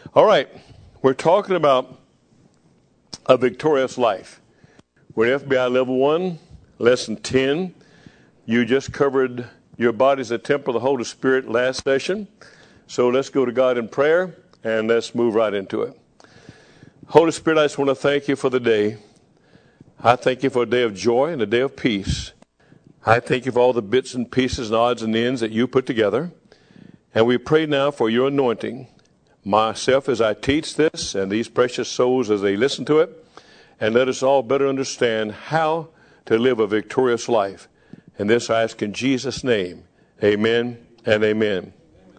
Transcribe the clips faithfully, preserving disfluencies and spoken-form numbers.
All right, we're talking about a victorious life. We're in F B I Level one, Lesson ten. You just covered your body as a temple of the Holy Spirit last session. So let's go to God in prayer, and let's move right into it. Holy Spirit, I just want to thank you for the day. I thank you for a day of joy and a day of peace. I thank you for all the bits and pieces and odds and ends that you put together. And we pray now for your anointing. Myself as I teach this and these precious souls as they listen to it. And let us all better understand how to live a victorious life. And this I ask in Jesus' name. Amen and amen.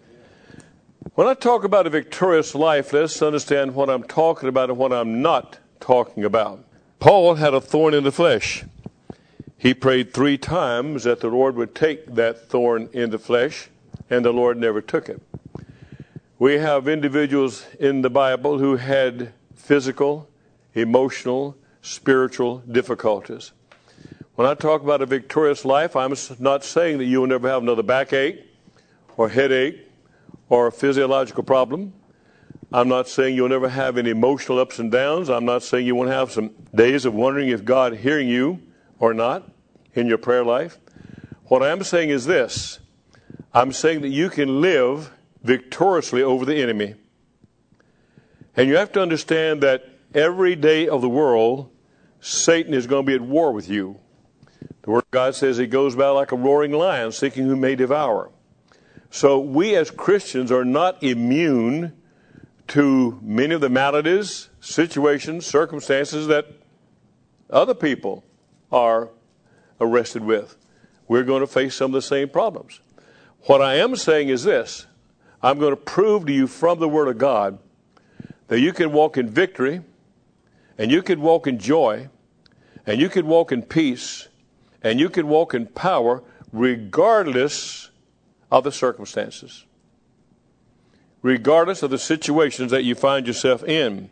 When I talk about a victorious life, let's understand what I'm talking about and what I'm not talking about. Paul had a thorn in the flesh. He prayed three times that the Lord would take that thorn in the flesh, and the Lord never took it. We have individuals in the Bible who had physical, emotional, spiritual difficulties. When I talk about a victorious life, I'm not saying that you will never have another backache or headache or a physiological problem. I'm not saying you'll never have any emotional ups and downs. I'm not saying you won't have some days of wondering if God hearing you or not in your prayer life. What I'm saying is this. I'm saying that you can live victoriously over the enemy. And you have to understand that every day of the world, Satan is going to be at war with you. The Word of God says he goes about like a roaring lion, seeking whom may devour. So we as Christians are not immune to many of the maladies, situations, circumstances that other people are arrested with. We're going to face some of the same problems. What I am saying is this. I'm going to prove to you from the Word of God that you can walk in victory, and you can walk in joy, and you can walk in peace, and you can walk in power regardless of the circumstances, regardless of the situations that you find yourself in.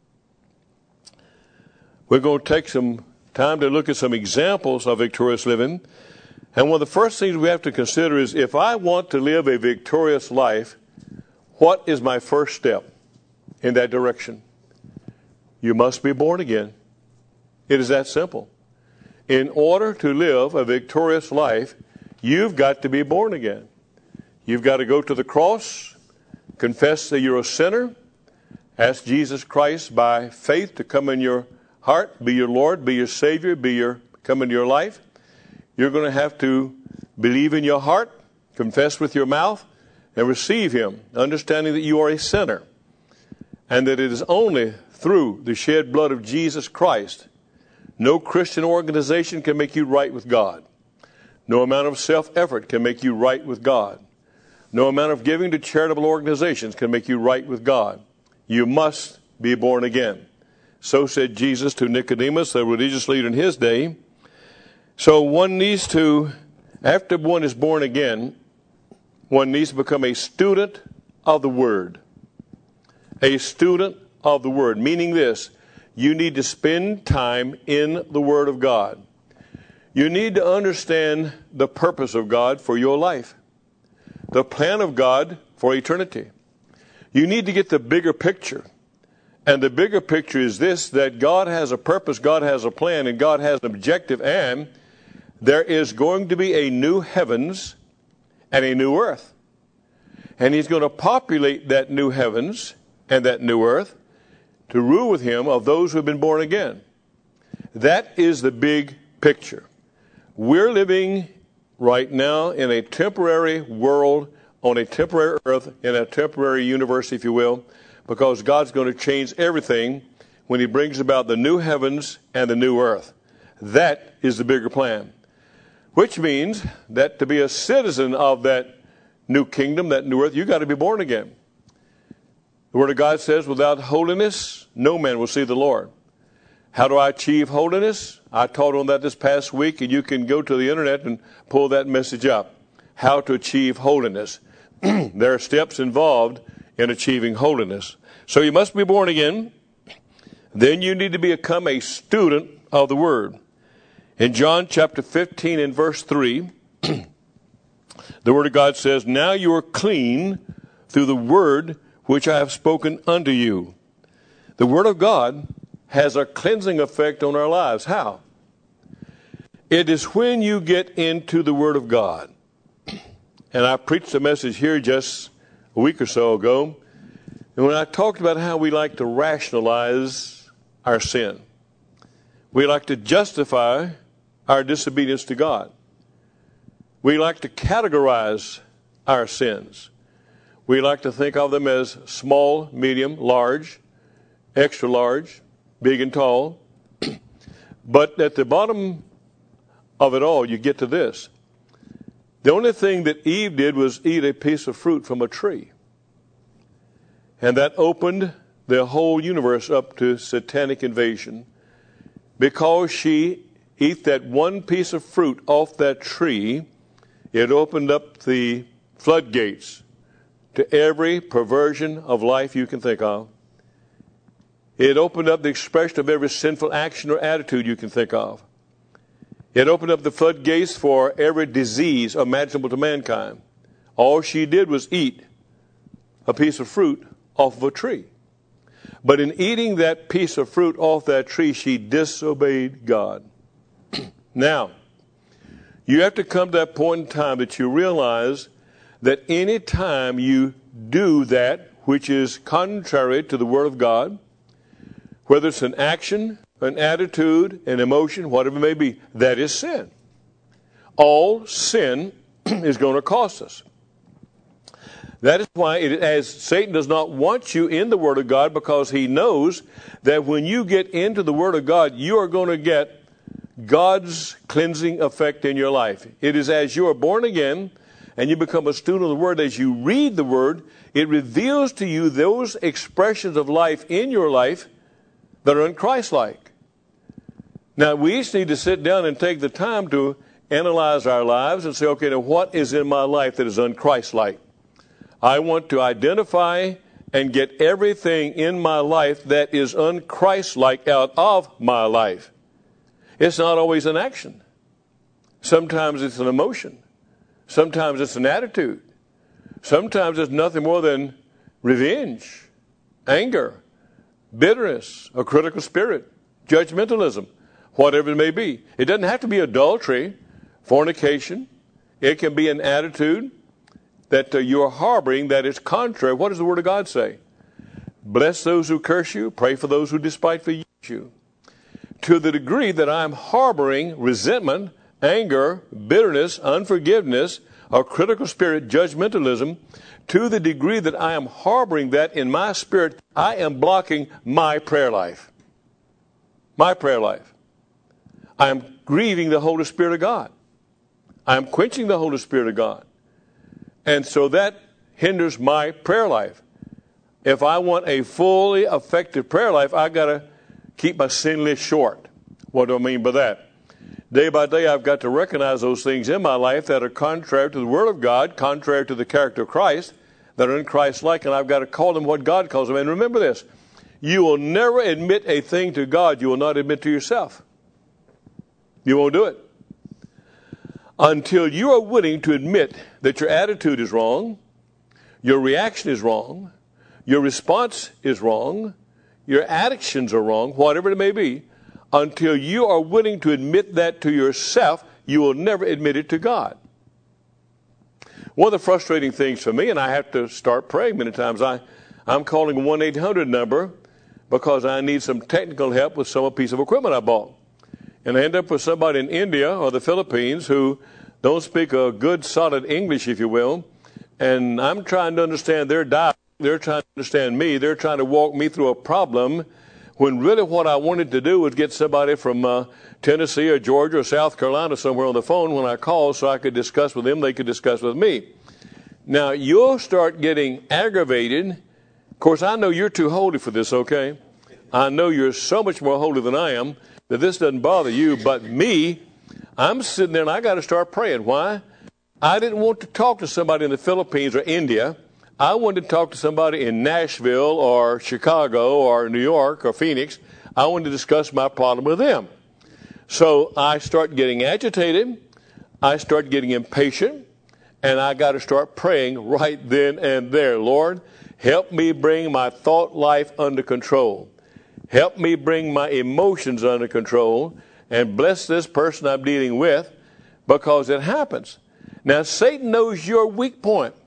We're going to take some time to look at some examples of victorious living. And one of the first things we have to consider is, if I want to live a victorious life, what is my first step in that direction? You must be born again. It is that simple. In order to live a victorious life, you've got to be born again. You've got to go to the cross, confess that you're a sinner, ask Jesus Christ by faith to come in your heart, be your Lord, be your Savior, be your come into your life. You're going to have to believe in your heart, confess with your mouth, and receive Him, understanding that you are a sinner, and that it is only through the shed blood of Jesus Christ. No Christian organization can make you right with God. No amount of self-effort can make you right with God. No amount of giving to charitable organizations can make you right with God. You must be born again. So said Jesus to Nicodemus, the religious leader in his day. So one needs to, after one is born again, one needs to become a student of the Word. A student of the Word, meaning this, you need to spend time in the Word of God. You need to understand the purpose of God for your life, the plan of God for eternity. You need to get the bigger picture. And the bigger picture is this, that God has a purpose, God has a plan, and God has an objective, and there is going to be a new heavens and a new earth. And He's going to populate that new heavens and that new earth to rule with Him of those who have been born again. That is the big picture. We're living right now in a temporary world, on a temporary earth, in a temporary universe, if you will, because God's going to change everything when He brings about the new heavens and the new earth. That is the bigger plan. Which means that to be a citizen of that new kingdom, that new earth, you've got to be born again. The Word of God says, without holiness, no man will see the Lord. How do I achieve holiness? I taught on that this past week, and you can go to the internet and pull that message up. How to achieve holiness. There are steps involved in achieving holiness. So you must be born again. Then you need to become a student of the Word. In John chapter fifteen and verse three, the Word of God says, now you are clean through the Word which I have spoken unto you. The Word of God has a cleansing effect on our lives. How? It is when you get into the Word of God. And I preached a message here just a week or so ago. And when I talked about how we like to rationalize our sin, we like to justify our disobedience to God. We like to categorize our sins. We like to think of them as small, medium, large, extra large, big and tall. But at the bottom of it all, you get to this. The only thing that Eve did was eat a piece of fruit from a tree. And that opened the whole universe up to satanic invasion. Because she ate that one piece of fruit off that tree, it opened up the floodgates to every perversion of life you can think of. It opened up the expression of every sinful action or attitude you can think of. It opened up the floodgates for every disease imaginable to mankind. All she did was eat a piece of fruit off of a tree. But in eating that piece of fruit off that tree, she disobeyed God. Now, you have to come to that point in time that you realize that any time you do that which is contrary to the Word of God, whether it's an action, an attitude, an emotion, whatever it may be, that is sin. All sin is going to cost us. That is why, it, as Satan does not want you in the Word of God, because he knows that when you get into the Word of God, you are going to get God's cleansing effect in your life. It is as you are born again and you become a student of the Word, as you read the Word, it reveals to you those expressions of life in your life that are unchristlike. Now, we each need to sit down and take the time to analyze our lives and say, okay, now what is in my life that is unchristlike? I want to identify and get everything in my life that is unchristlike out of my life. It's not always an action. Sometimes it's an emotion. Sometimes it's an attitude. Sometimes it's nothing more than revenge, anger, bitterness, a critical spirit, judgmentalism, whatever it may be. It doesn't have to be adultery, fornication. It can be an attitude that uh, you are harboring that is contrary. What does the Word of God say? Bless those who curse you, pray for those who despitefully use you. To the degree that I'm harboring resentment, anger, bitterness, unforgiveness, a critical spirit, judgmentalism, to the degree that I am harboring that in my spirit, I am blocking my prayer life. My prayer life. I am grieving the Holy Spirit of God. I am quenching the Holy Spirit of God. And so that hinders my prayer life. If I want a fully effective prayer life, I got to keep my sin list short. What do I mean by that? Day by day, I've got to recognize those things in my life that are contrary to the Word of God, contrary to the character of Christ, that are in Christ-like, and I've got to call them what God calls them. And remember this, you will never admit a thing to God you will not admit to yourself. You won't do it. Until you are willing to admit that your attitude is wrong, your reaction is wrong, your response is wrong, your actions are wrong, whatever it may be, until you are willing to admit that to yourself, you will never admit it to God. One of the frustrating things for me, and I have to start praying many times, I, I'm calling a one eight hundred number because I need some technical help with some piece of equipment I bought. And I end up with somebody in India or the Philippines who don't speak a good, solid English, if you will, and I'm trying to understand their dialect. They're trying to understand me. They're trying to walk me through a problem when really what I wanted to do was get somebody from uh, Tennessee or Georgia or South Carolina somewhere on the phone when I called so I could discuss with them, they could discuss with me. Now, you'll start getting aggravated. Of course, I know you're too holy for this, okay? I know you're so much more holy than I am that this doesn't bother you, but me, I'm sitting there and I got to start praying. Why? I didn't want to talk to somebody in the Philippines or India. I wanted to talk to somebody in Nashville or Chicago or New York or Phoenix. I wanted to discuss my problem with them. So I start getting agitated. I start getting impatient. And I got to start praying right then and there. Lord, Help me bring my thought life under control. Help me bring my emotions under control, and bless this person I'm dealing with, because it happens. Now, Satan knows your weak point.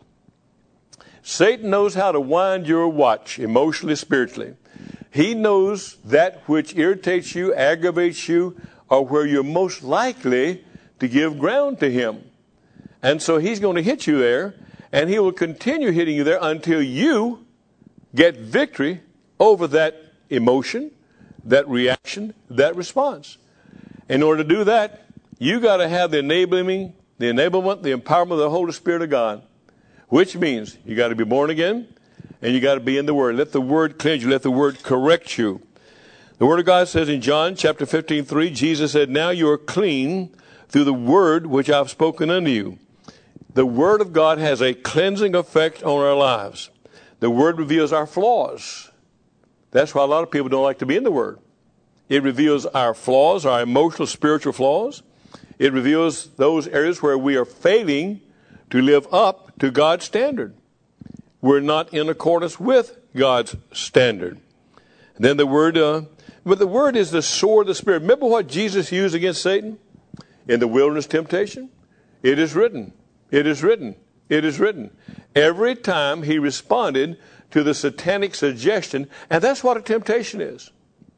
Satan knows how to wind your watch emotionally, spiritually. He knows that which irritates you, aggravates you, or where you're most likely to give ground to him. And so he's going to hit you there, and he will continue hitting you there until you get victory over that emotion, that reaction, that response. In order to do that, you got to have the enabling, the enablement, the empowerment of the Holy Spirit of God, which means you got to be born again, and you got to be in the Word. Let the Word cleanse you. Let the Word correct you. The Word of God says in John chapter fifteen, three, Jesus said, now you are clean through the Word which I've spoken unto you. The Word of God has a cleansing effect on our lives. The Word reveals our flaws. That's why a lot of people don't like to be in the Word. It reveals our flaws, our emotional, spiritual flaws. It reveals those areas where we are failing to live up to God's standard. We're not in accordance with God's standard. And then the Word, uh, but the Word is the sword of the Spirit. Remember what Jesus used against Satan in the wilderness temptation? It is written. It is written. It is written. Every time he responded to the satanic suggestion, and that's what a temptation is.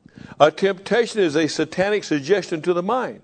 A temptation is a satanic suggestion to the mind.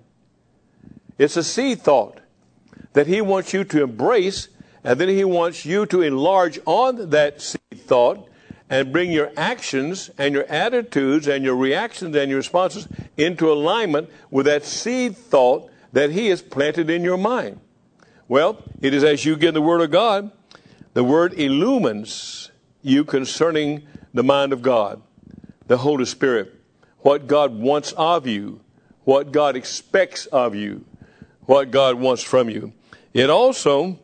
It's a seed thought that he wants you to embrace, and then he wants you to enlarge on that seed thought and bring your actions and your attitudes and your reactions and your responses into alignment with that seed thought that he has planted in your mind. Well, it is as you get the Word of God, the Word illumines you concerning the mind of God, the Holy Spirit, what God wants of you, what God expects of you, what God wants from you. It also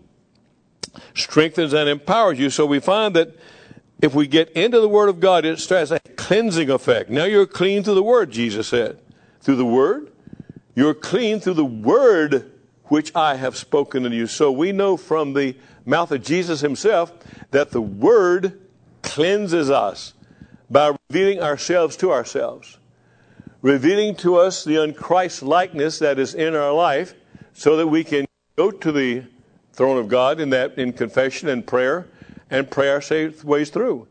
strengthens and empowers you. So we find that if we get into the Word of God, it starts a cleansing effect. Now you're clean through the Word, Jesus said. Through the Word? You're clean through the Word which I have spoken to you. So we know from the mouth of Jesus himself that the Word cleanses us by revealing ourselves to ourselves, revealing to us the unchrist-likeness that is in our life, so that we can go to the throne of God in that in confession and prayer and pray our ways through.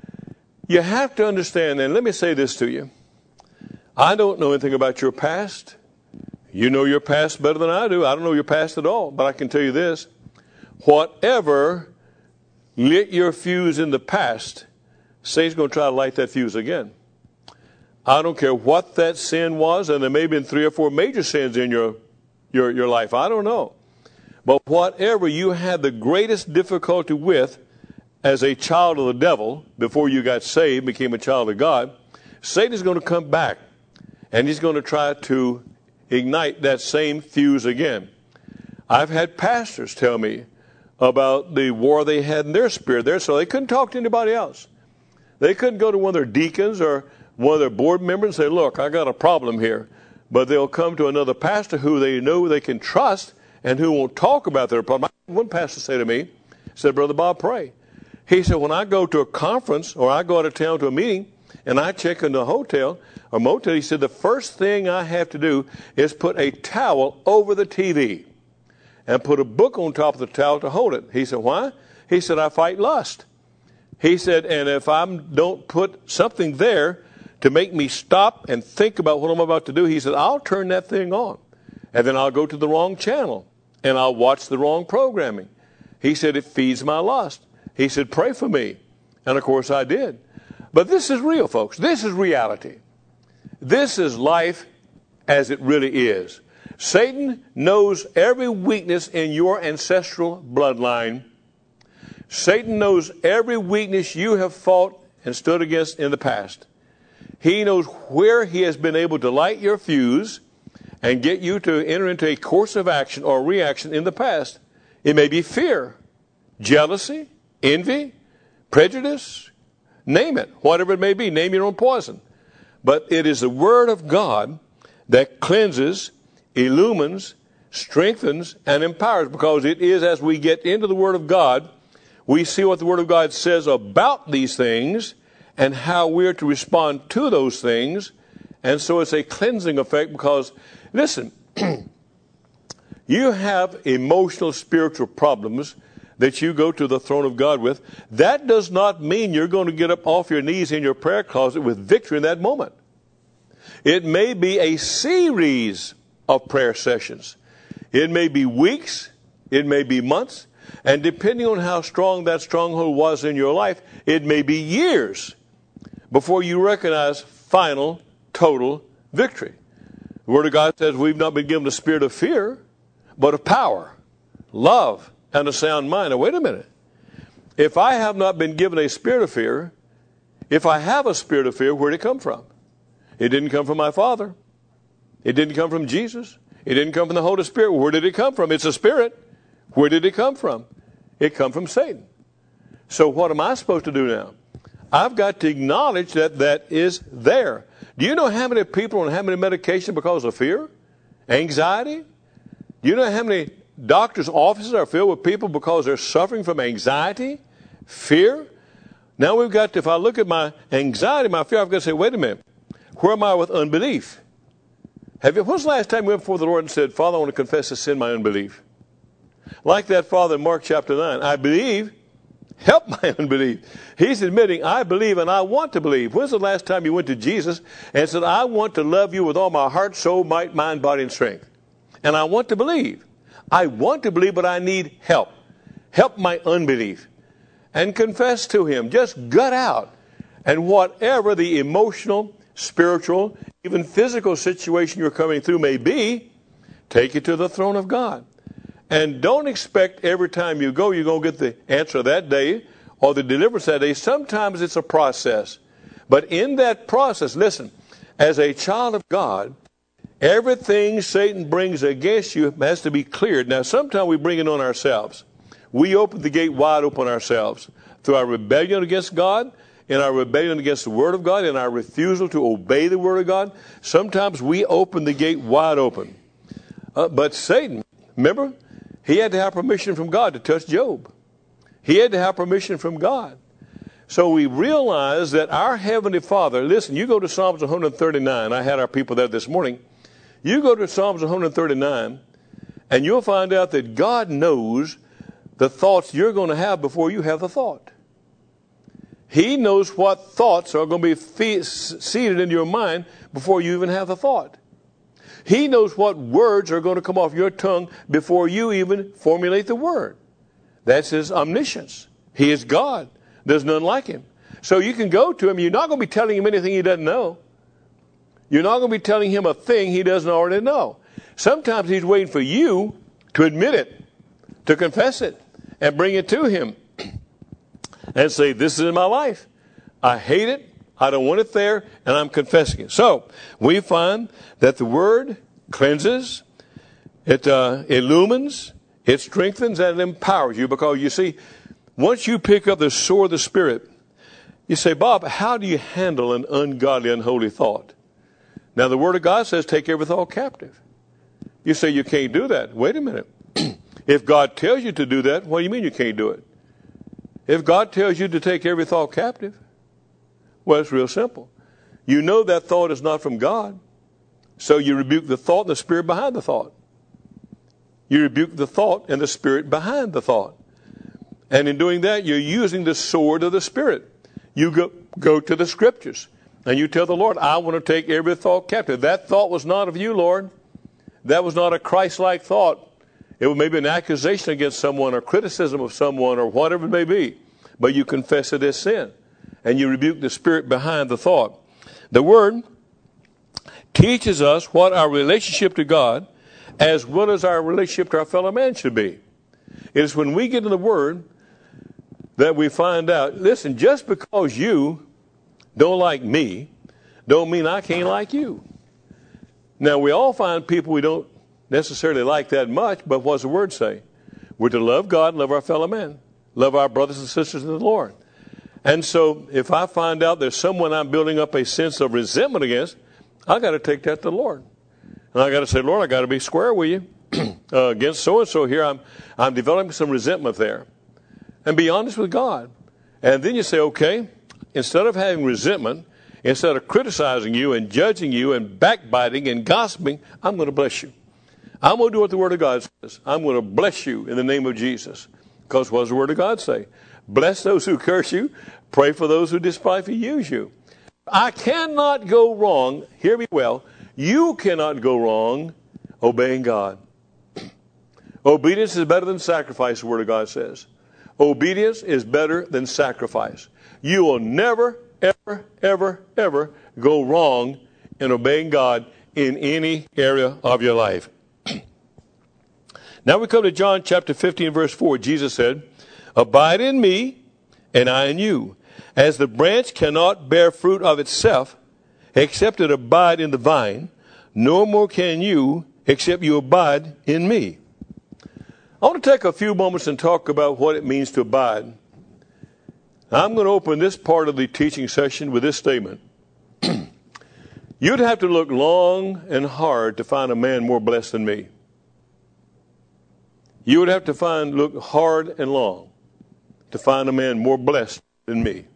You have to understand, and let me say this to you. I don't know anything about your past. You know your past better than I do. I don't know your past at all, but I can tell you this. Whatever lit your fuse in the past, Satan's going to try to light that fuse again. I don't care what that sin was, and there may have been three or four major sins in your, your, your life. I don't know. But whatever you had the greatest difficulty with as a child of the devil before you got saved, became a child of God, Satan is going to come back, and he's going to try to ignite that same fuse again. I've had pastors tell me about the war they had in their spirit there, so they couldn't talk to anybody else. They couldn't go to one of their deacons or one of their board members and say, look, I got a problem here. But they'll come to another pastor who they know they can trust and who won't talk about their problem. One pastor said to me, said, Brother Bob, pray. He said, when I go to a conference or I go out of town to a meeting and I check into a hotel or motel, he said, the first thing I have to do is put a towel over the T V and put a book on top of the towel to hold it. He said, why? He said, I fight lust. He said, and if I don't put something there to make me stop and think about what I'm about to do, he said, I'll turn that thing on. And then I'll go to the wrong channel and I'll watch the wrong programming. He said, it feeds my lust. He said, pray for me. And of course I did. But this is real, folks. This is reality. This is life as it really is. Satan knows every weakness in your ancestral bloodline. Satan knows every weakness you have fought and stood against in the past. He knows where he has been able to light your fuse and get you to enter into a course of action or reaction in the past. It may be fear, jealousy, envy, prejudice, name it, whatever it may be. Name your own poison. But it is the Word of God that cleanses, illumines, strengthens, and empowers, because it is as we get into the Word of God, we see what the Word of God says about these things and how we're to respond to those things. And so it's a cleansing effect because, listen, you have emotional, spiritual problems that you go to the throne of God with. That does not mean you're going to get up off your knees in your prayer closet with victory in that moment. It may be a series of prayer sessions. It may be weeks. It may be months. And depending on how strong that stronghold was in your life, it may be years before you recognize final, total victory. The Word of God says we've not been given a spirit of fear, but of power, love, and a sound mind. Now, wait a minute. If I have not been given a spirit of fear, if I have a spirit of fear, where did it come from? It didn't come from my Father. It didn't come from Jesus. It didn't come from the Holy Spirit. Where did it come from? It's a spirit. Where did it come from? It come from Satan. So what am I supposed to do now? I've got to acknowledge that that is there. Do you know how many people on how many medication because of fear? Anxiety? Do you know how many doctors' offices are filled with people because they're suffering from anxiety, fear? Now we've got to, if I look at my anxiety, my fear, I've got to say, wait a minute. Where am I with unbelief? Have you, when's the last time you went before the Lord and said, Father, I want to confess to sin my unbelief? Like that father in Mark chapter nine, I believe, help my unbelief. He's admitting, I believe and I want to believe. When's the last time you went to Jesus and said, I want to love you with all my heart, soul, might, mind, body, and strength? And I want to believe. I want to believe, but I need help. Help my unbelief. And confess to Him. Just gut out. And whatever the emotional, spiritual, even physical situation you're coming through may be, take it to the throne of God. And don't expect every time you go, you're going to get the answer that day or the deliverance that day. Sometimes it's a process. But in that process, listen, as a child of God, everything Satan brings against you has to be cleared. Now, sometimes we bring it on ourselves. We open the gate wide open ourselves through our rebellion against God, in our rebellion against the Word of God, in our refusal to obey the Word of God. Sometimes we open the gate wide open. Uh, but Satan, remember, he had to have permission from God to touch Job. He had to have permission from God. So we realize that our Heavenly Father, listen, you go to Psalms one thirty-nine. I had our people there this morning. You go to Psalms one thirty-nine, and you'll find out that God knows the thoughts you're going to have before you have the thought. He knows what thoughts are going to be fe- seated in your mind before you even have the thought. He knows what words are going to come off your tongue before you even formulate the word. That's His omniscience. He is God. There's none like Him. So you can go to Him. You're not going to be telling Him anything He doesn't know. You're not going to be telling Him a thing He doesn't already know. Sometimes He's waiting for you to admit it, to confess it, and bring it to Him. And say, this is in my life. I hate it. I don't want it there, and I'm confessing it. So we find that the Word cleanses, it uh, illumines, it strengthens, and it empowers you. Because you see, once you pick up the sword of the Spirit, you say, Bob, how do you handle an ungodly, unholy thought? Now the Word of God says, take every thought captive. You say you can't do that. Wait a minute. If God tells you to do that, what do you mean you can't do it? If God tells you to take every thought captive, well, it's real simple. You know that thought is not from God, so you rebuke the thought and the spirit behind the thought. You rebuke the thought and the spirit behind the thought. And in doing that, you're using the sword of the Spirit. You go, go to the Scriptures, and you tell the Lord, I want to take every thought captive. That thought was not of you, Lord. That was not a Christ-like thought. It was maybe an accusation against someone or criticism of someone or whatever it may be. But you confess it as sin. And you rebuke the spirit behind the thought. The Word teaches us what our relationship to God as well as our relationship to our fellow man should be. It is when we get in the Word that we find out, listen, just because you don't like me, don't mean I can't like you. Now, we all find people we don't necessarily like that much, but what does the Word say? We're to love God and love our fellow man. Love our brothers and sisters in the Lord. And so if I find out there's someone I'm building up a sense of resentment against, I got to take that to the Lord. And I got to say, Lord, I got to be square with you. uh, against so-and-so here, I'm, I'm developing some resentment there. and be honest with God. And then you say, okay, instead of having resentment, instead of criticizing you and judging you and backbiting and gossiping, I'm going to bless you. I'm going to do what the Word of God says. I'm going to bless you in the name of Jesus. Because what does the Word of God say? Bless those who curse you. Pray for those who despitefully use you. I cannot go wrong. Hear me well. You cannot go wrong obeying God. Obedience is better than sacrifice, the Word of God says. Obedience is better than sacrifice. You will never, ever, ever, ever go wrong in obeying God in any area of your life. Now we come to John chapter fifteen, verse four. Jesus said, abide in me, and I in you. As the branch cannot bear fruit of itself, except it abide in the vine, no more can you, except you abide in me. I want to take a few moments and talk about what it means to abide. I'm going to open this part of the teaching session with this statement. You'd have to look long and hard to find a man more blessed than me. You would have to find, look hard and long to find a man more blessed than me.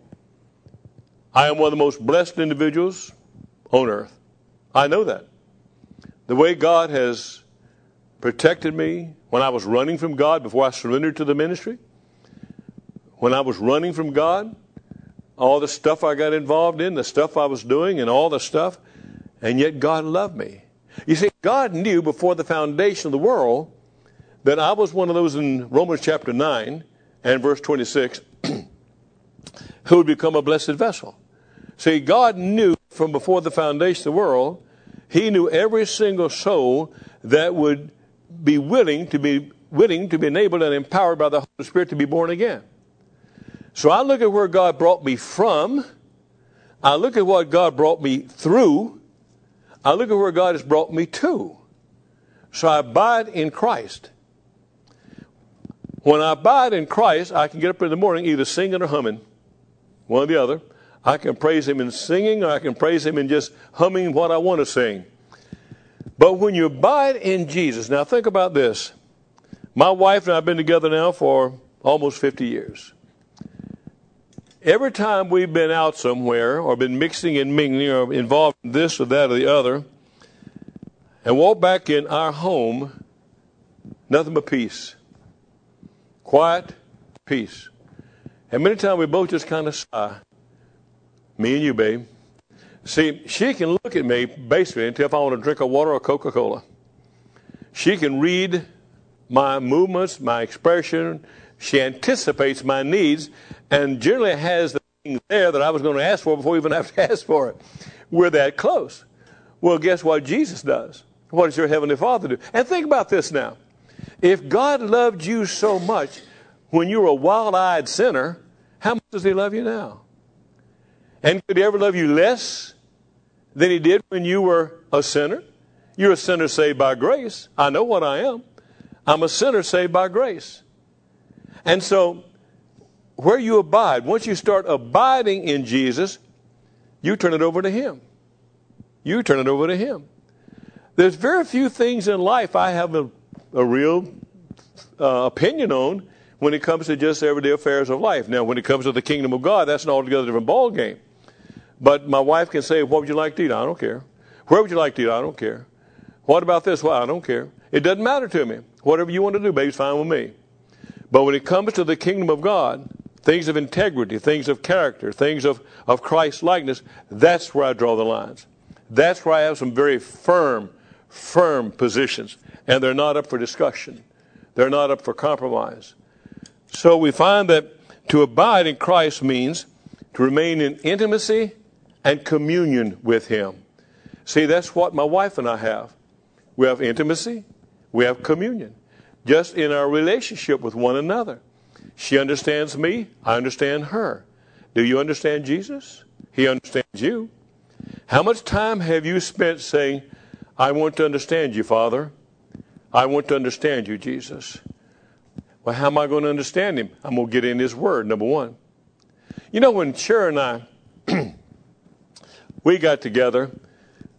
I am one of the most blessed individuals on earth. I know that. The way God has protected me when I was running from God before I surrendered to the ministry, when I was running from God, all the stuff I got involved in, the stuff I was doing and all the stuff, and yet God loved me. You see, God knew before the foundation of the world that I was one of those in Romans chapter nine and verse twenty-six who would become a blessed vessel. See, God knew from before the foundation of the world, He knew every single soul that would be willing to be willing to be enabled and empowered by the Holy Spirit to be born again. So I look at where God brought me from. I look at what God brought me through. I look at where God has brought me to. So I abide in Christ. When I abide in Christ, I can get up in the morning either singing or humming, one or the other. I can praise Him in singing, or I can praise Him in just humming what I want to sing. But when you abide in Jesus, now think about this. My wife and I have been together now for almost fifty years. Every time we've been out somewhere or been mixing and mingling or involved in this or that or the other and walk back in our home, nothing but peace. Quiet, peace. And many times we both just kind of sigh. Me and you, babe. See, she can look at me basically and tell if I want to drink a water or Coca-Cola. She can read my movements, my expression. She anticipates my needs and generally has the things there that I was going to ask for before we even have to ask for it. We're that close. Well, guess what Jesus does? What does your Heavenly Father do? And think about this now. If God loved you so much when you were a wild-eyed sinner, how much does He love you now? And could He ever love you less than He did when you were a sinner? You're a sinner saved by grace. I know what I am. I'm a sinner saved by grace. And so, where you abide, once you start abiding in Jesus, you turn it over to Him. You turn it over to Him. There's very few things in life I have a, a real uh, opinion on when it comes to just everyday affairs of life. Now, when it comes to the kingdom of God, that's an altogether different ball game. But my wife can say, what would you like to eat? I don't care. Where would you like to eat? I don't care. What about this? Well, I don't care. It doesn't matter to me. Whatever you want to do, baby, is fine with me. But when it comes to the kingdom of God, things of integrity, things of character, things of, of Christ likeness, that's where I draw the lines. That's where I have some very firm, firm positions. And they're not up for discussion. They're not up for compromise. So we find that to abide in Christ means to remain in intimacy and communion with Him. See, that's what my wife and I have. We have intimacy. We have communion. Just in our relationship with one another. She understands me. I understand her. Do you understand Jesus? He understands you. How much time have you spent saying, I want to understand you, Father. I want to understand you, Jesus. Well, how am I going to understand Him? I'm going to get in His Word, number one. You know, when Cher and I, we got together,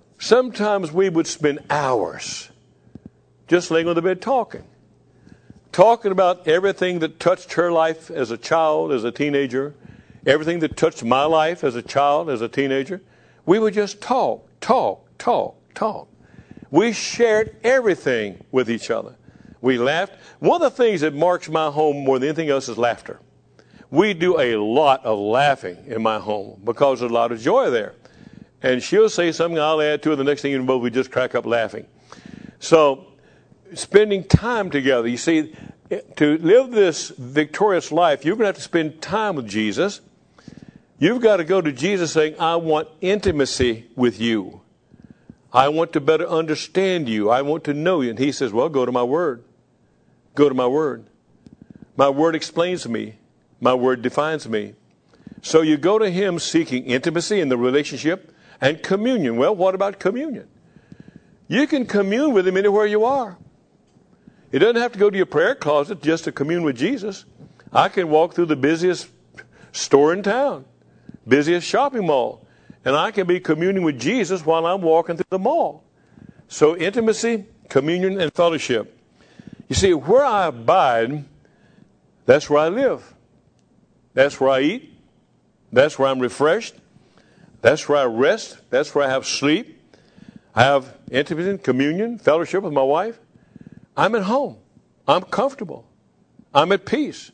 sometimes we would spend hours just laying on the bed talking. talking about everything that touched her life as a child, as a teenager, everything that touched my life as a child, as a teenager. We would just talk, talk, talk, talk. We shared everything with each other. We laughed. One of the things that marks my home more than anything else is laughter. We do a lot of laughing in my home because there's a lot of joy there. And she'll say something, I'll add to it. The next thing you know, we just crack up laughing. So, spending time together. You see, to live this victorious life, you're going to have to spend time with Jesus. You've got to go to Jesus saying, I want intimacy with you. I want to better understand you. I want to know you. And he says, well, go to my word. Go to my word. My word explains me. My word defines me. So you go to him seeking intimacy in the relationship and communion. Well, what about communion? You can commune with him anywhere you are. It doesn't have to go to your prayer closet just to commune with Jesus. I can walk through the busiest store in town, busiest shopping mall, and I can be communing with Jesus while I'm walking through the mall. So intimacy, communion, and fellowship. You see, where I abide, that's where I live. That's where I eat. That's where I'm refreshed. That's where I rest. That's where I have sleep. I have intimacy, communion, fellowship with my wife. I'm at home. I'm comfortable. I'm at peace.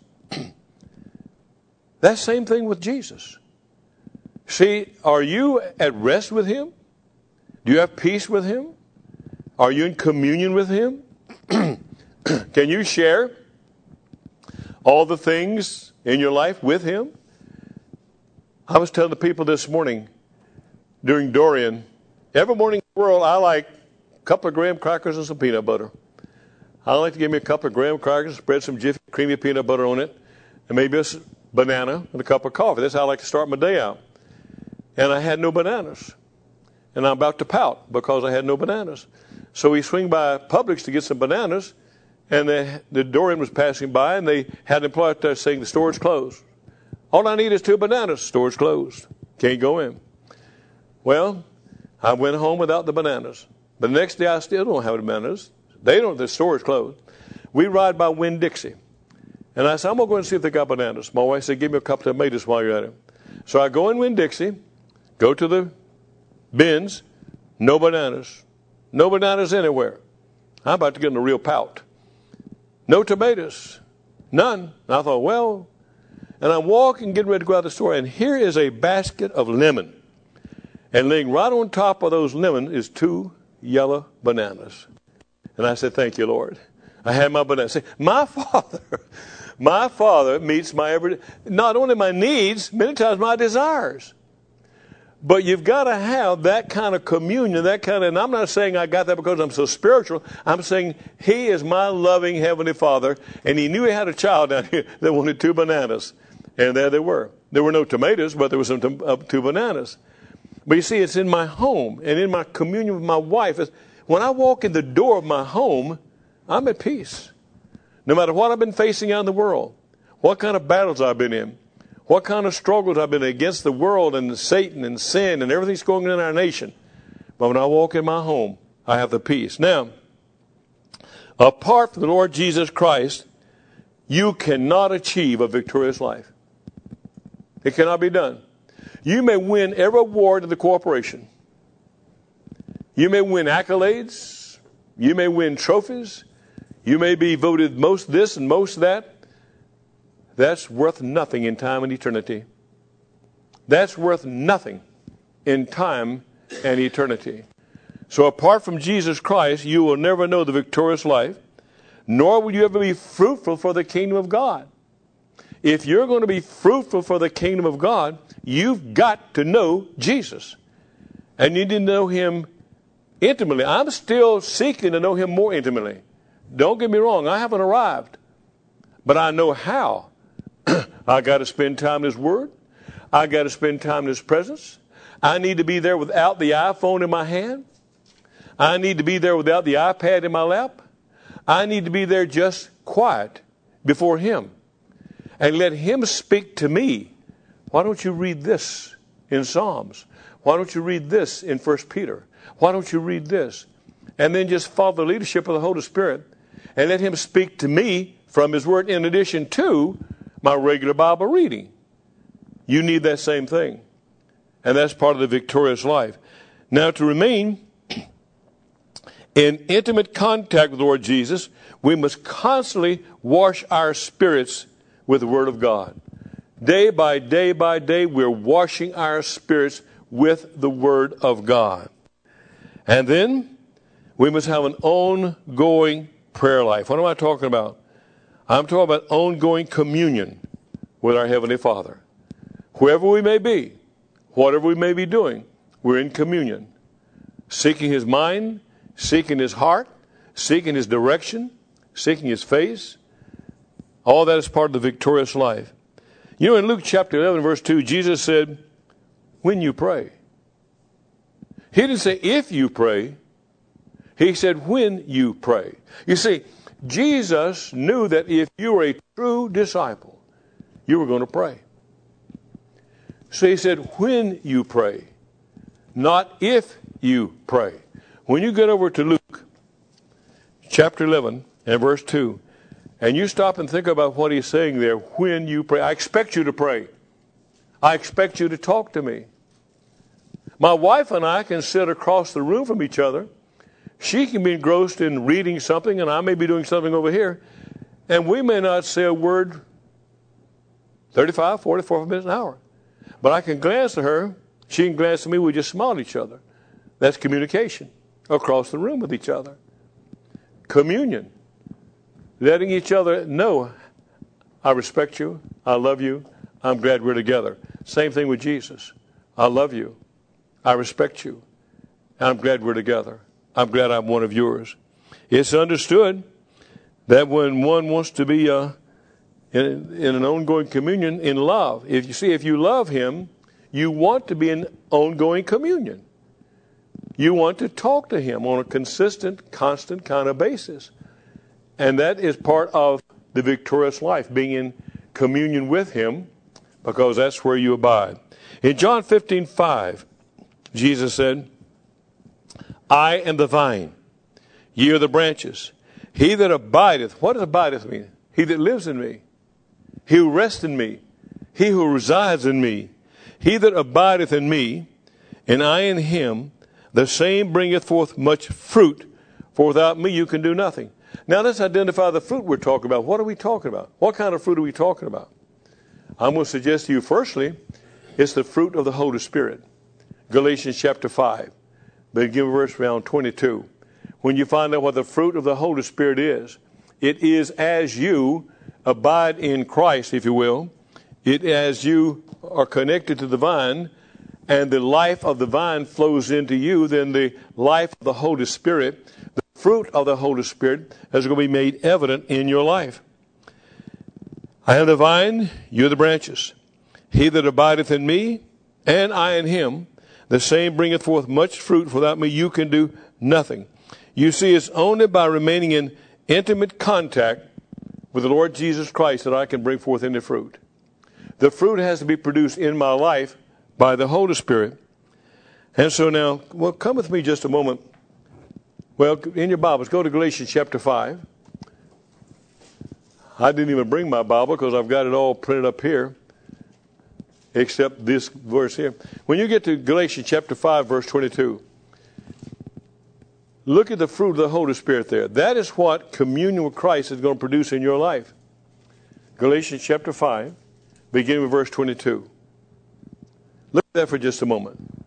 That same thing with Jesus. See, are you at rest with him? Do you have peace with him? Are you in communion with him? Can you share all the things in your life with him? I was telling the people this morning during Dorian, every morning in the world I like a couple of graham crackers and some peanut butter. I like to give me a couple of graham crackers, spread some Jiffy creamy peanut butter on it, and maybe a banana and a cup of coffee. That's how I like to start my day out. And I had no bananas. And I'm about to pout because I had no bananas. So we swing by Publix to get some bananas, and the, the Dorian was passing by, and they had an employee there saying the store is closed. All I need is two bananas. Store's closed. Can't go in. Well, I went home without the bananas. But the next day I still don't have the bananas. They don't. The store is closed. We ride by Winn-Dixie. And I said, I'm going to go and see if they got bananas. My wife said, give me a couple of tomatoes while you're at it. So I go in Winn-Dixie, go to the bins, no bananas. No bananas anywhere. I'm about to get in a real pout. No tomatoes. None. And I thought, well, and I'm walking, getting ready to go out of the store, and here is a basket of lemon. And laying right on top of those lemons is two yellow bananas. And I said, thank you, Lord. I had my banana. Say, my Father, my Father meets my every, not only my needs, many times my desires. But you've got to have that kind of communion, that kind of, and I'm not saying I got that because I'm so spiritual. I'm saying he is my loving Heavenly Father, and he knew he had a child down here that wanted two bananas. And there they were. There were no tomatoes, but there were some t- uh, two bananas. But you see, it's in my home and in my communion with my wife. When I walk in the door of my home, I'm at peace. No matter what I've been facing out in the world, what kind of battles I've been in, what kind of struggles I've been in against the world and Satan and sin and everything's going on in our nation. But when I walk in my home, I have the peace. Now, apart from the Lord Jesus Christ, you cannot achieve a victorious life. It cannot be done. You may win every award in the corporation. You may win accolades. You may win trophies. You may be voted most this and most that. That's worth nothing in time and eternity. That's worth nothing in time and eternity. So apart from Jesus Christ, you will never know the victorious life, nor will you ever be fruitful for the kingdom of God. If you're going to be fruitful for the kingdom of God, you've got to know Jesus. And you need to know him intimately. I'm still seeking to know him more intimately. Don't get me wrong, I haven't arrived. But I know how. I got to spend time in his word. I got to spend time in his presence. I need to be there without the iPhone in my hand. I need to be there without the iPad in my lap. I need to be there just quiet before him and let him speak to me. Why don't you read this in Psalms? Why don't you read this in First Peter? Why don't you read this? And then just follow the leadership of the Holy Spirit and let him speak to me from His Word in addition to my regular Bible reading. You need that same thing. And that's part of the victorious life. Now, to remain in intimate contact with the Lord Jesus, we must constantly wash our spirits with the Word of God. Day by day by day, we're washing our spirits with the Word of God. And then we must have an ongoing prayer life. What am I talking about? I'm talking about ongoing communion with our Heavenly Father. Whoever we may be, whatever we may be doing, we're in communion. Seeking His mind, seeking His heart, seeking His direction, seeking His face. All that is part of the victorious life. You know, in Luke chapter eleven, verse two, Jesus said, when you pray. He didn't say if you pray. He said when you pray. You see, Jesus knew that if you were a true disciple, you were going to pray. So He said when you pray, not if you pray. When you get over to Luke chapter eleven and verse two, and you stop and think about what He's saying there, when you pray, I expect you to pray. I expect you to talk to me. My wife and I can sit across the room from each other. She can be engrossed in reading something, and I may be doing something over here, and we may not say a word thirty-five, forty, forty minutes, an hour. But I can glance at her, she can glance at me, we just smile at each other. That's communication across the room with each other. Communion. Letting each other know, I respect you, I love you, I'm glad we're together. Same thing with Jesus. I love you, I respect you, I'm glad we're together. I'm glad I'm one of yours. It's understood that when one wants to be uh, in, in an ongoing communion in love, if you see, if you love Him, you want to be in ongoing communion. You want to talk to Him on a consistent, constant kind of basis. And that is part of the victorious life, being in communion with Him, because that's where you abide. In John fifteen five, Jesus said, I am the vine, ye are the branches. He that abideth, what does abideth mean? He that lives in me, he who rests in me, he who resides in me. He that abideth in me, and I in him, the same bringeth forth much fruit, for without me you can do nothing. Now let's identify the fruit we're talking about. What are we talking about? What kind of fruit are we talking about? I'm going to suggest to you, firstly, it's the fruit of the Holy Spirit. Galatians chapter five, begin verse around twenty-two. When you find out what the fruit of the Holy Spirit is, it is as you abide in Christ, if you will. It as you are connected to the vine, and the life of the vine flows into you, then the life of the Holy Spirit, the fruit of the Holy Spirit, is going to be made evident in your life. I am the vine, you are the branches. He that abideth in me, and I in him, the same bringeth forth much fruit, for without me you can do nothing. You see, it's only by remaining in intimate contact with the Lord Jesus Christ that I can bring forth any fruit. The fruit has to be produced in my life by the Holy Spirit. And so now, well, come with me just a moment. Well, in your Bibles, go to Galatians chapter five. I didn't even bring my Bible because I've got it all printed up here, except this verse here. When you get to Galatians chapter five, verse twenty-two, look at the fruit of the Holy Spirit there. That is what communion with Christ is going to produce in your life. Galatians chapter five, beginning with verse twenty-two. Look at that for just a moment.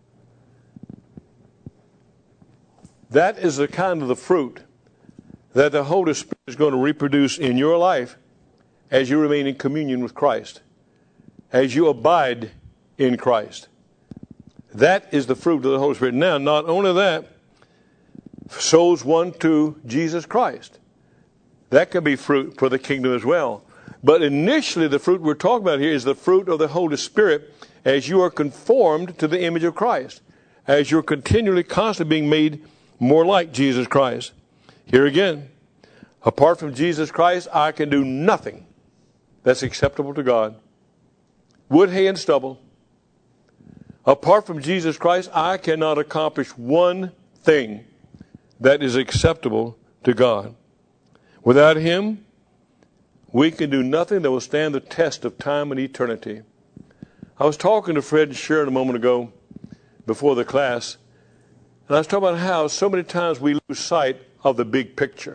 That is the kind of the fruit that the Holy Spirit is going to reproduce in your life as you remain in communion with Christ, as you abide in Christ. That is the fruit of the Holy Spirit. Now, not only that, souls won to Jesus Christ. That can be fruit for the kingdom as well. But initially, the fruit we're talking about here is the fruit of the Holy Spirit as you are conformed to the image of Christ, as you're continually, constantly being made more like Jesus Christ. Here again, apart from Jesus Christ, I can do nothing that's acceptable to God. Wood, hay, and stubble. Apart from Jesus Christ, I cannot accomplish one thing that is acceptable to God. Without Him, we can do nothing that will stand the test of time and eternity. I was talking to Fred and Sharon a moment ago before the class, and I was talking about how so many times we lose sight of the big picture.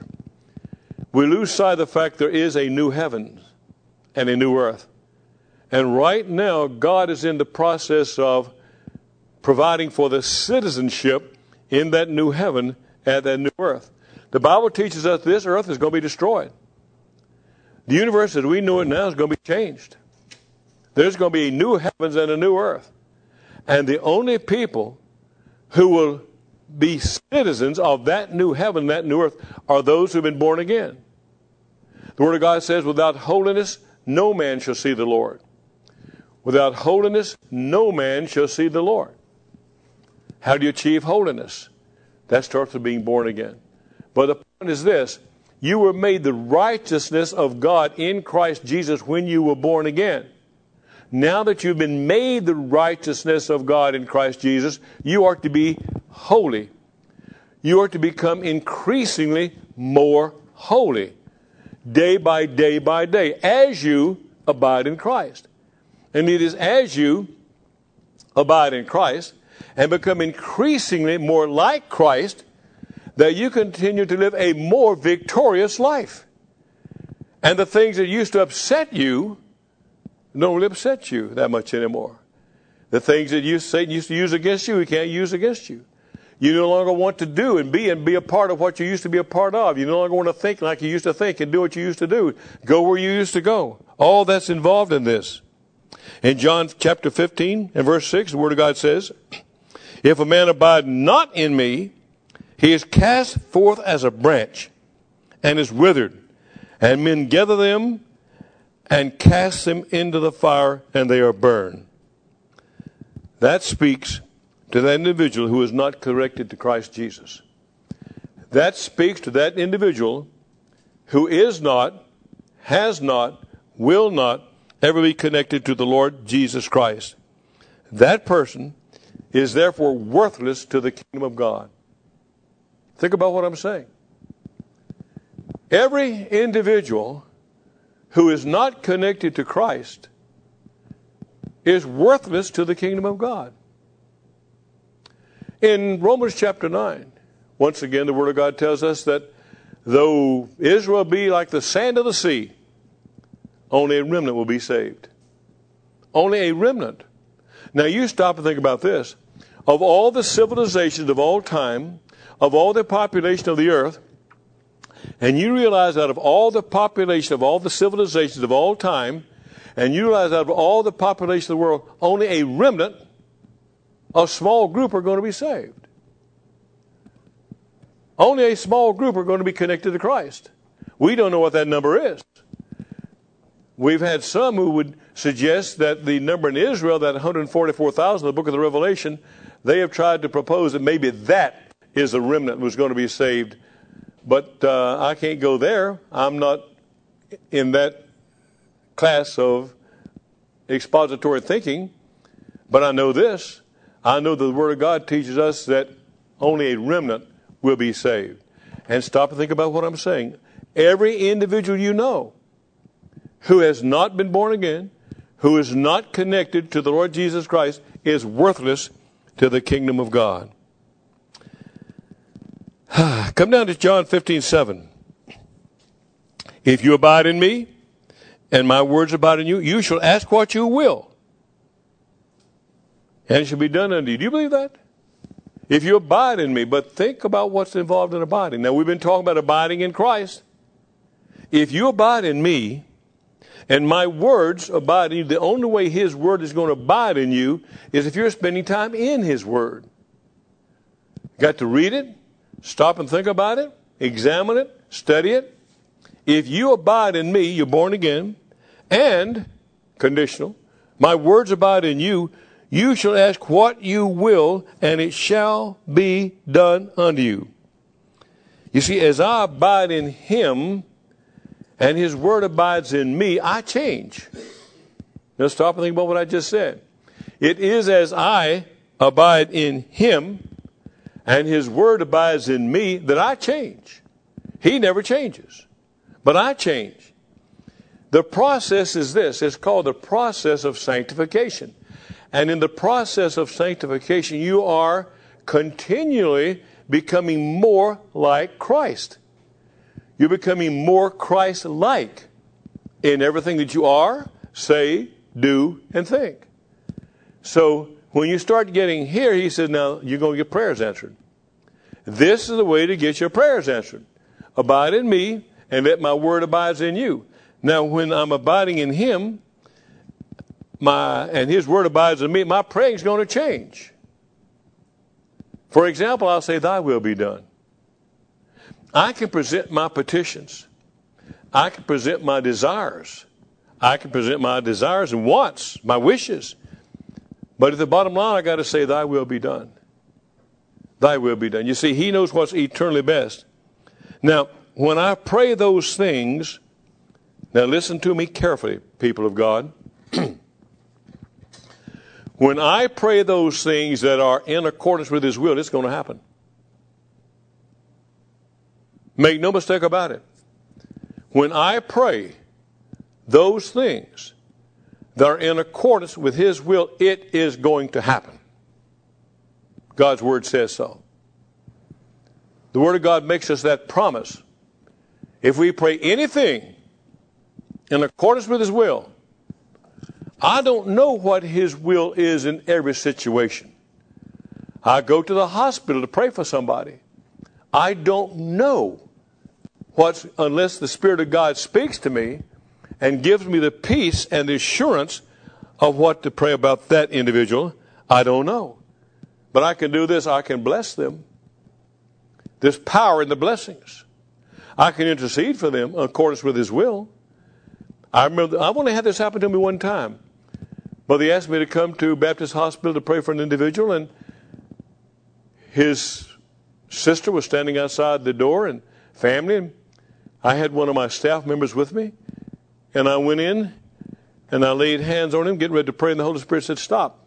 We lose sight of the fact there is a new heaven and a new earth. And right now, God is in the process of providing for the citizenship in that new heaven and that new earth. The Bible teaches us this earth is going to be destroyed. The universe as we know it now is going to be changed. There's going to be new heavens and a new earth. And the only people who will be citizens of that new heaven, that new earth, are those who have been born again. The Word of God says, without holiness, no man shall see the Lord. Without holiness, no man shall see the Lord. How do you achieve holiness? That starts with being born again. But the point is this: you were made the righteousness of God in Christ Jesus when you were born again. Now that you've been made the righteousness of God in Christ Jesus, you are to be holy. You are to become increasingly more holy, day by day by day, as you abide in Christ. And it is as you abide in Christ and become increasingly more like Christ that you continue to live a more victorious life. And the things that used to upset you don't really upset you that much anymore. The things that you, Satan used to use against you, he can't use against you. You no longer want to do and be and be a part of what you used to be a part of. You no longer want to think like you used to think and do what you used to do. Go where you used to go. All that's involved in this. In John chapter fifteen and verse six, the Word of God says, if a man abide not in me, he is cast forth as a branch and is withered, and men gather them and cast them into the fire, and they are burned. That speaks to that individual who is not connected to Christ Jesus. That speaks to that individual who is not, has not, will not ever be connected to the Lord Jesus Christ. That person is therefore worthless to the kingdom of God. Think about what I'm saying. Every individual who is not connected to Christ is worthless to the kingdom of God. In Romans chapter nine, once again, the Word of God tells us that though Israel be like the sand of the sea, only a remnant will be saved. Only a remnant. Now you stop and think about this. Of all the civilizations of all time, of all the population of the earth, and you realize out of all the population of all the civilizations of all time, and you realize out of all the population of the world, only a remnant, a small group are going to be saved. Only a small group are going to be connected to Christ. We don't know what that number is. We've had some who would suggest that the number in Israel, that one hundred forty-four thousand, the book of the Revelation, they have tried to propose that maybe that is the remnant who's going to be saved. But uh, I can't go there. I'm not in that class of expository thinking. But I know this. I know that the Word of God teaches us that only a remnant will be saved. And stop and think about what I'm saying. Every individual you know who has not been born again, who is not connected to the Lord Jesus Christ, is worthless to the kingdom of God. Come down to John fifteen seven. If you abide in me, and my words abide in you, you shall ask what you will, and it shall be done unto you. Do you believe that? If you abide in me, but think about what's involved in abiding. Now, we've been talking about abiding in Christ. If you abide in me, and my words abide in you, the only way His word is going to abide in you is if you're spending time in His word. You got to read it, stop and think about it, examine it, study it. If you abide in me, you're born again, and, conditional, my words abide in you, you shall ask what you will, and it shall be done unto you. You see, as I abide in Him, and His word abides in me, I change. Now stop and think about what I just said. It is as I abide in Him, and His word abides in me, that I change. He never changes, but I change. The process is this. It's called the process of sanctification. And in the process of sanctification, you are continually becoming more like Christ. You're becoming more Christ-like in everything that you are, say, do, and think. So when you start getting here, he says, now you're going to get prayers answered. This is the way to get your prayers answered. Abide in me, and let my word abide in you. Now, when I'm abiding in him, my and his word abides in me, my praying is going to change. For example, I'll say, thy will be done. I can present my petitions. I can present my desires. I can present my desires and wants, my wishes. But at the bottom line, I got to say, thy will be done. Thy will be done. You see, he knows what's eternally best. Now, when I pray those things, now listen to me carefully, people of God. When I pray those things that are in accordance with his will, it's going to happen. Make no mistake about it. When I pray those things that are in accordance with his will, it is going to happen. God's word says so. The word of God makes us that promise. If we pray anything in accordance with his will, I don't know what his will is in every situation. I go to the hospital to pray for somebody. I don't know what's, unless the Spirit of God speaks to me and gives me the peace and the assurance of what to pray about that individual, I don't know. But I can do this, I can bless them. There's power in the blessings. I can intercede for them in accordance with his will. I remember, I've only had this happen to me one time. But they asked me to come to Baptist Hospital to pray for an individual, and his sister was standing outside the door, and family, and I had one of my staff members with me, and I went in, and I laid hands on him, getting ready to pray, and the Holy Spirit said, stop.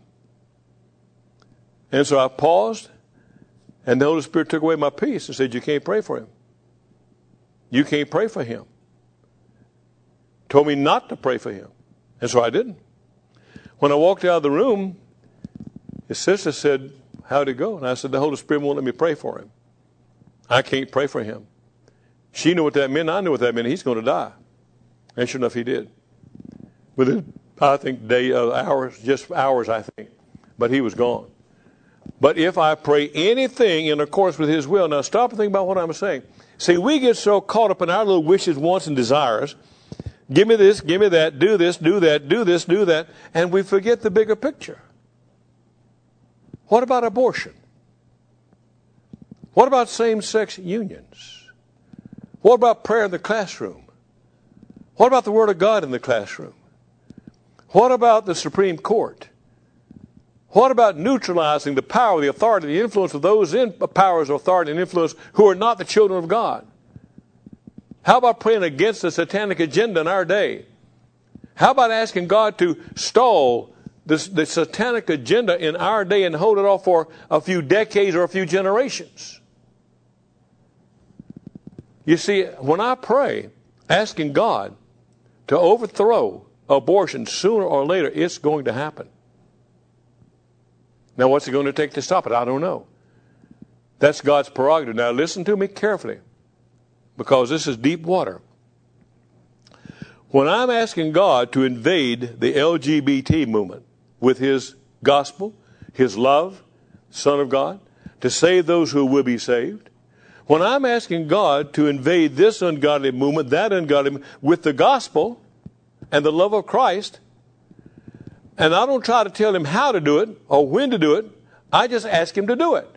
And so I paused, and the Holy Spirit took away my peace and said, you can't pray for him. You can't pray for him. Told me not to pray for him. And so I didn't. When I walked out of the room, his sister said, how'd it go? And I said, the Holy Spirit won't let me pray for him. I can't pray for him. She knew what that meant. I knew what that meant. He's going to die. And sure enough, he did. Within, I think, day, uh, hours, just hours, I think. But he was gone. But if I pray anything in accordance with his will, now stop and think about what I'm saying. See, we get so caught up in our little wishes, wants, and desires. Give me this, give me that, do this, do that, do this, do that, and we forget the bigger picture. What about abortion? What about same-sex unions? What about prayer in the classroom? What about the Word of God in the classroom? What about the Supreme Court? What about neutralizing the power, the authority, the influence of those in powers, authority, and influence who are not the children of God? How about praying against the satanic agenda in our day? How about asking God to stall this, the satanic agenda in our day and hold it off for a few decades or a few generations? You see, when I pray, asking God to overthrow abortion sooner or later, it's going to happen. Now, what's it going to take to stop it? I don't know. That's God's prerogative. Now, listen to me carefully, because this is deep water. When I'm asking God to invade the L G B T movement with his gospel, his love, Son of God, to save those who will be saved, when I'm asking God to invade this ungodly movement, that ungodly movement, with the gospel and the love of Christ, and I don't try to tell him how to do it or when to do it, I just ask him to do it.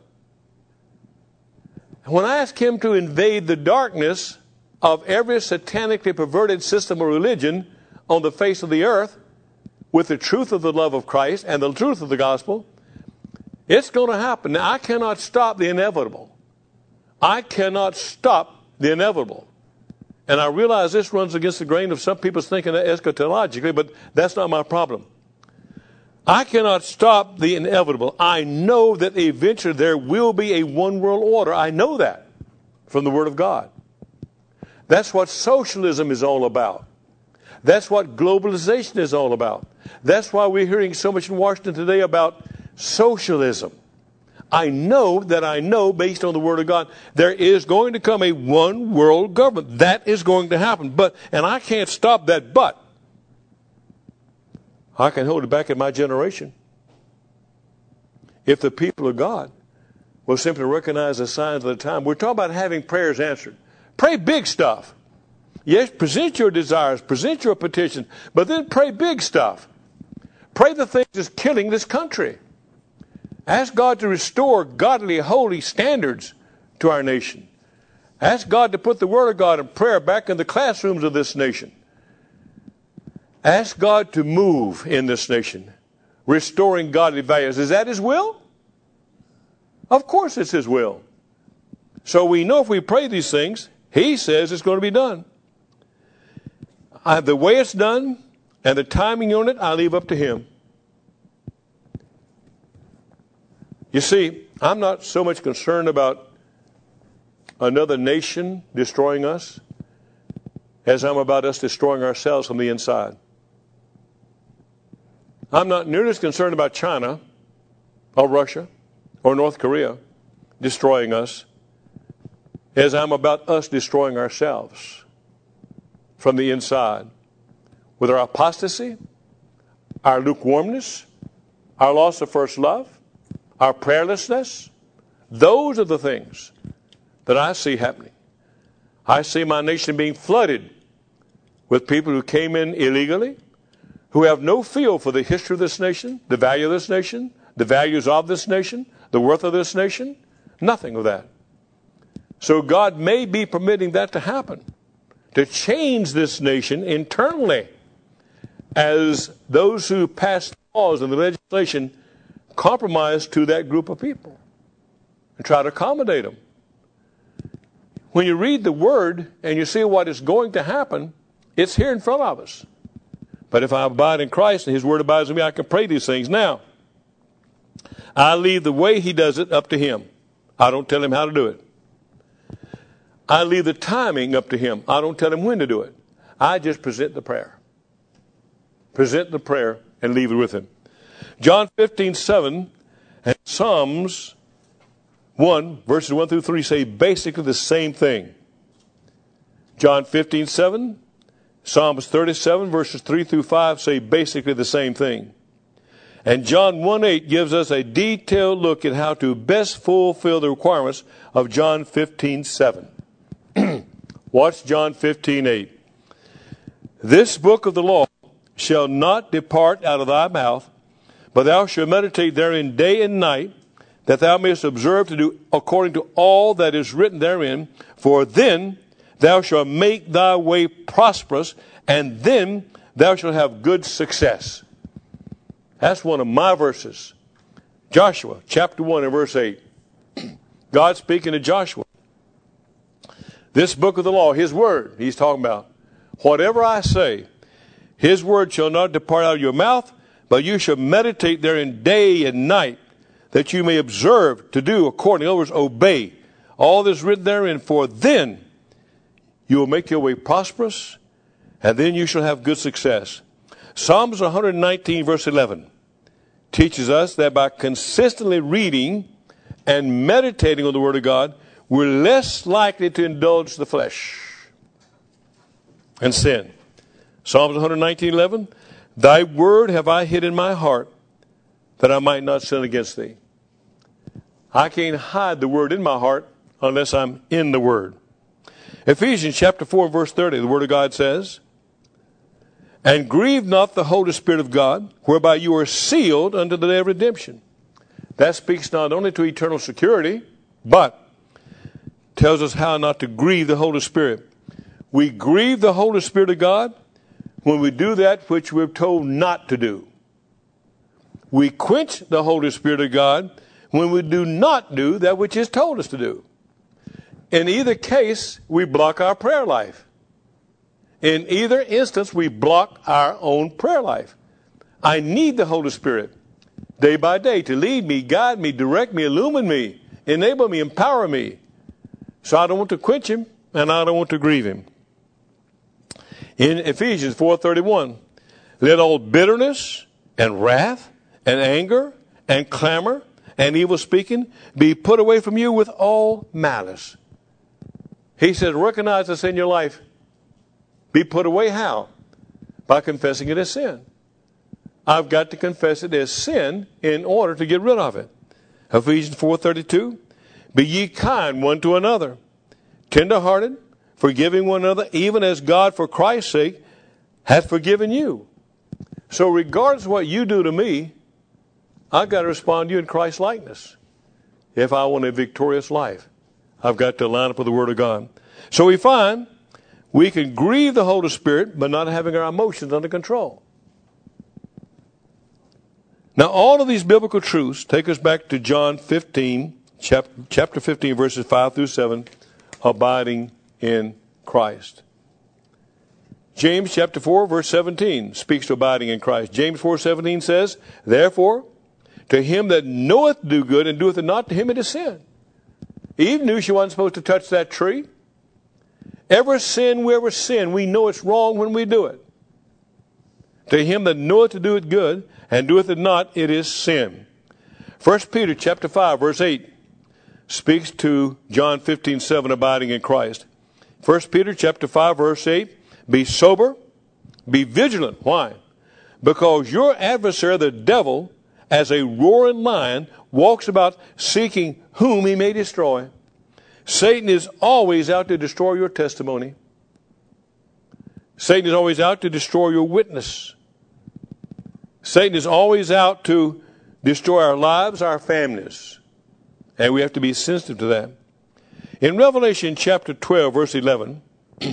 When I ask him to invade the darkness of every satanically perverted system of religion on the face of the earth with the truth of the love of Christ and the truth of the gospel, it's going to happen. Now, I cannot stop the inevitable. I cannot stop the inevitable. And I realize this runs against the grain of some people's thinking eschatologically, but that's not my problem. I cannot stop the inevitable. I know that eventually there will be a one world order. I know that from the Word of God. That's what socialism is all about. That's what globalization is all about. That's why we're hearing so much in Washington today about socialism. I know that I know, based on the Word of God, there is going to come a one world government. That is going to happen. But, and I can't stop that but. I can hold it back in my generation. If the people of God will simply recognize the signs of the time. We're talking about having prayers answered. Pray big stuff. Yes, present your desires, present your petition, but then pray big stuff. Pray the things that's killing this country. Ask God to restore godly, holy standards to our nation. Ask God to put the Word of God and prayer back in the classrooms of this nation. Ask God to move in this nation, restoring godly values. Is that His will? Of course it's His will. So we know if we pray these things, He says it's going to be done. I, the way it's done and the timing on it, I leave up to Him. You see, I'm not so much concerned about another nation destroying us as I'm about us destroying ourselves from the inside. I'm not nearly as concerned about China or Russia or North Korea destroying us as I'm about us destroying ourselves from the inside with our apostasy, our lukewarmness, our loss of first love, our prayerlessness. Those are the things that I see happening. I see my nation being flooded with people who came in illegally, who have no feel for the history of this nation, the value of this nation, the values of this nation, the worth of this nation. Nothing of that. So God may be permitting that to happen, to change this nation internally, as those who pass laws and the legislation compromise to that group of people and try to accommodate them. When you read the Word and you see what is going to happen, it's here in front of us. But if I abide in Christ and His Word abides in me, I can pray these things. Now, I leave the way He does it up to Him. I don't tell Him how to do it. I leave the timing up to Him. I don't tell Him when to do it. I just present the prayer. Present the prayer and leave it with Him. John fifteen seven and Psalms one, verses one through three say basically the same thing. John fifteen seven, Psalms thirty-seven, verses three through five say basically the same thing. And John one eight gives us a detailed look at how to best fulfill the requirements of John fifteen seven. Watch John fifteen eight. This book of the law shall not depart out of thy mouth, but thou shalt meditate therein day and night, that thou mayest observe to do according to all that is written therein. For then thou shalt make thy way prosperous, and then thou shalt have good success. That's one of my verses. Joshua chapter one and verse eight. God speaking to Joshua. This book of the law, His Word, He's talking about. Whatever I say, His Word shall not depart out of your mouth, but you shall meditate therein day and night, that you may observe to do according, in other words, obey all that is written therein. For then you will make your way prosperous, and then you shall have good success. Psalms one nineteen verse eleven teaches us that by consistently reading and meditating on the Word of God, we're less likely to indulge the flesh and sin. Psalms one nineteen eleven, thy word have I hid in my heart, that I might not sin against thee. I can't hide the word in my heart unless I'm in the Word. Ephesians chapter four verse thirty, the Word of God says, and grieve not the Holy Spirit of God, whereby you are sealed unto the day of redemption. That speaks not only to eternal security, but tells us how not to grieve the Holy Spirit. We grieve the Holy Spirit of God when we do that which we're told not to do. We quench the Holy Spirit of God when we do not do that which is told us to do. In either case, we block our prayer life. In either instance, we block our own prayer life. I need the Holy Spirit day by day to lead me, guide me, direct me, illumine me, enable me, empower me. So I don't want to quench Him, and I don't want to grieve Him. In Ephesians four thirty-one, let all bitterness and wrath and anger and clamor and evil speaking be put away from you with all malice. He says, recognize this in your life. Be put away how? By confessing it as sin. I've got to confess it as sin in order to get rid of it. Ephesians four thirty-two, be ye kind one to another, tenderhearted, forgiving one another, even as God for Christ's sake hath forgiven you. So regardless of what you do to me, I've got to respond to you in Christ's likeness. If I want a victorious life, I've got to line up with the Word of God. So we find we can grieve the Holy Spirit by not having our emotions under control. Now, all of these biblical truths take us back to John fifteen, chapter fifteen, verses five through seven, abiding in Christ. James chapter four, verse seventeen speaks to abiding in Christ. James four seventeen says, therefore, to him that knoweth to do good and doeth it not, to him it is sin. Eve knew she wasn't supposed to touch that tree. Every sin we ever sin, we know it's wrong when we do it. To him that knoweth to do it good and doeth it not, it is sin. First Peter chapter five, verse eight speaks to John fifteen seven, abiding in Christ. First Peter chapter five, verse eight, be sober, be vigilant. Why? Because your adversary, the devil, as a roaring lion, walks about seeking whom he may destroy. Satan is always out to destroy your testimony. Satan is always out to destroy your witness. Satan is always out to destroy our lives, our families. And we have to be sensitive to that. In Revelation chapter twelve, verse eleven,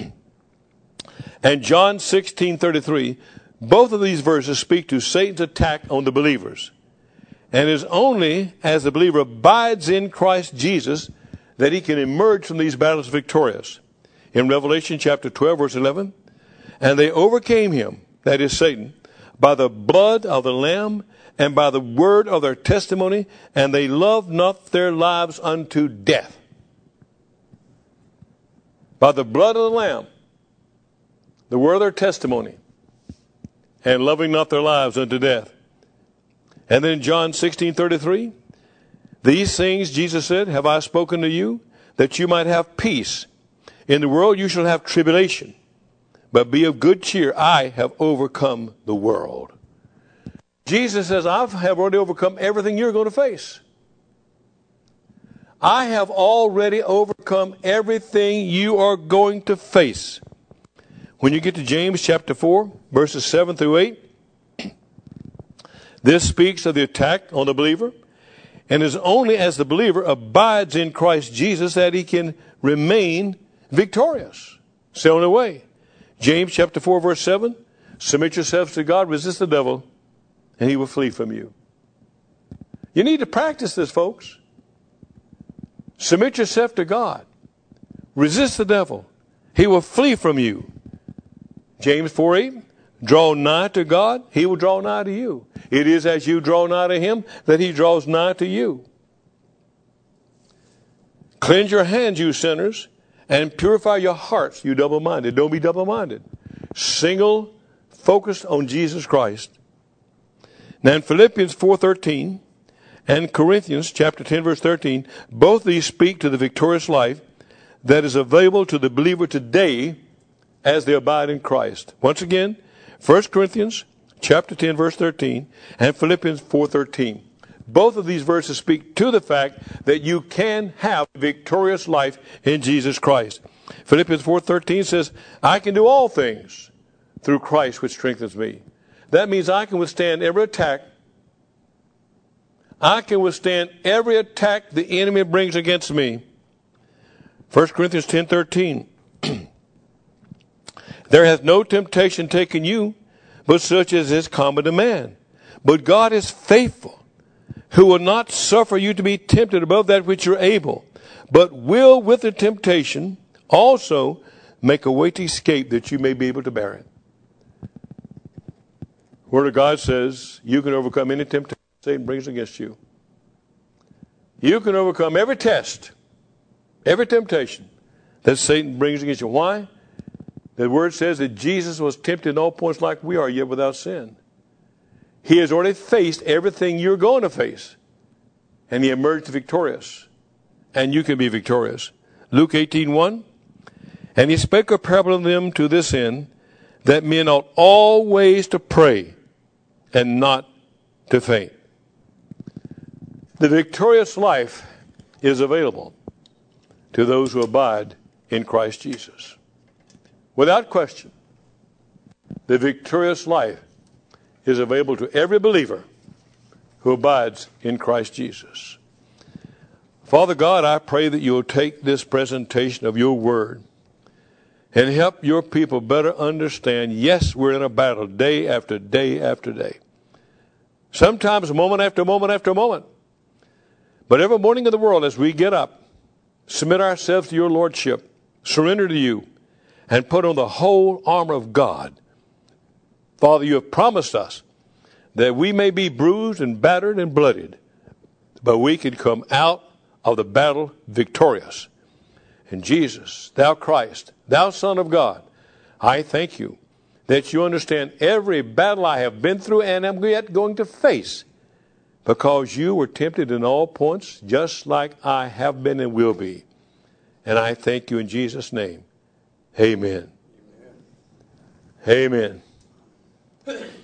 and John sixteen thirty-three, both of these verses speak to Satan's attack on the believers. And it is only as the believer abides in Christ Jesus that he can emerge from these battles victorious. In Revelation chapter twelve, verse eleven, and they overcame him, that is Satan, by the blood of the Lamb and by the word of their testimony, and they loved not their lives unto death. By the blood of the Lamb, the word of their testimony, and loving not their lives unto death. And then in John sixteen thirty-three, these things, Jesus said, have I spoken to you, that you might have peace. In the world you shall have tribulation, but be of good cheer. I have overcome the world. Jesus says, I have already overcome everything you're going to face. I have already overcome everything you are going to face. When you get to James chapter four, verses seven through eight, this speaks of the attack on the believer. And it is only as the believer abides in Christ Jesus that he can remain victorious. It's the only way. James chapter four, verse seven, submit yourselves to God, resist the devil, and he will flee from you. You need to practice this, folks. Submit yourself to God. Resist the devil. He will flee from you. James four eight, draw nigh to God, he will draw nigh to you. It is as you draw nigh to him that he draws nigh to you. Cleanse your hands, you sinners, and purify your hearts, you double-minded. Don't be double-minded. Single, focused on Jesus Christ. Now in Philippians four thirteen and Corinthians chapter ten, verse thirteen, both these speak to the victorious life that is available to the believer today as they abide in Christ. Once again, First Corinthians chapter ten, verse thirteen, and Philippians four thirteen. Both of these verses speak to the fact that you can have a victorious life in Jesus Christ. Philippians four thirteen says, I can do all things through Christ which strengthens me. That means I can withstand every attack. I can withstand every attack the enemy brings against me. First Corinthians ten thirteen. There hath no temptation taken you, but such as is common to man. But God is faithful, who will not suffer you to be tempted above that which you're able, but will with the temptation also make a way to escape that you may be able to bear it. Word of God says you can overcome any temptation Satan brings against you. You can overcome every test, every temptation that Satan brings against you. Why? The word says that Jesus was tempted in all points like we are, yet without sin. He has already faced everything you're going to face. And he emerged victorious. And you can be victorious. Luke eighteen one. And he spake a parable of them to this end, that men ought always to pray and not to faint. The victorious life is available to those who abide in Christ Jesus. Without question, the victorious life is available to every believer who abides in Christ Jesus. Father God, I pray that you'll take this presentation of your word and help your people better understand, yes, we're in a battle day after day after day. Sometimes moment after moment after moment. But every morning of the world as we get up, submit ourselves to your lordship, surrender to you, and put on the whole armor of God. Father, you have promised us that we may be bruised and battered and bloodied, but we can come out of the battle victorious. And Jesus, thou Christ, thou Son of God, I thank you that you understand every battle I have been through and am yet going to face, because you were tempted in all points just like I have been and will be. And I thank you in Jesus' name. Amen. Amen. Amen.